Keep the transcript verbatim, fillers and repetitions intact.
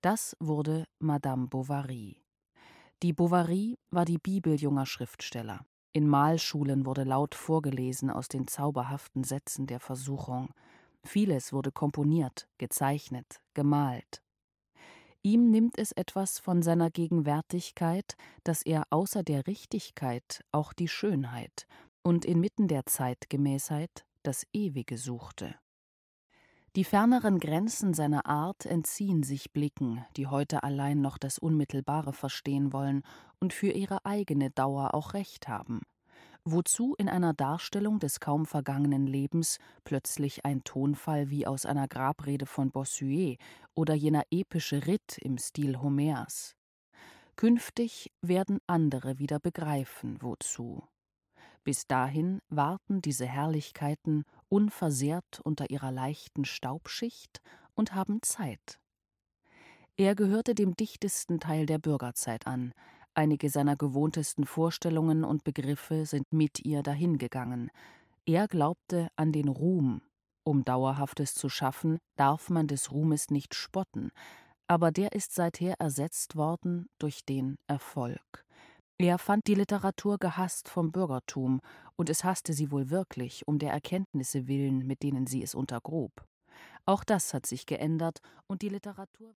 Das wurde Madame Bovary. Die Bovary war die Bibel junger Schriftsteller. In Malschulen wurde laut vorgelesen aus den zauberhaften Sätzen der Versuchung. Vieles wurde komponiert, gezeichnet, gemalt. Ihm nimmt es etwas von seiner Gegenwärtigkeit, dass er außer der Richtigkeit auch die Schönheit und inmitten der Zeitgemäßheit das Ewige suchte. Die ferneren Grenzen seiner Art entziehen sich Blicken, die heute allein noch das Unmittelbare verstehen wollen und für ihre eigene Dauer auch Recht haben. Wozu in einer Darstellung des kaum vergangenen Lebens plötzlich ein Tonfall wie aus einer Grabrede von Bossuet oder jener epische Ritt im Stil Homers? Künftig werden andere wieder begreifen, wozu. Bis dahin warten diese Herrlichkeiten unversehrt unter ihrer leichten Staubschicht und haben Zeit. Er gehörte dem dichtesten Teil der Bürgerzeit an. Einige seiner gewohntesten Vorstellungen und Begriffe sind mit ihr dahingegangen. Er glaubte an den Ruhm. Um Dauerhaftes zu schaffen, darf man des Ruhmes nicht spotten, aber der ist seither ersetzt worden durch den Erfolg. Er fand die Literatur gehasst vom Bürgertum, und es hasste sie wohl wirklich, um der Erkenntnisse willen, mit denen sie es untergrub. Auch das hat sich geändert, und die Literatur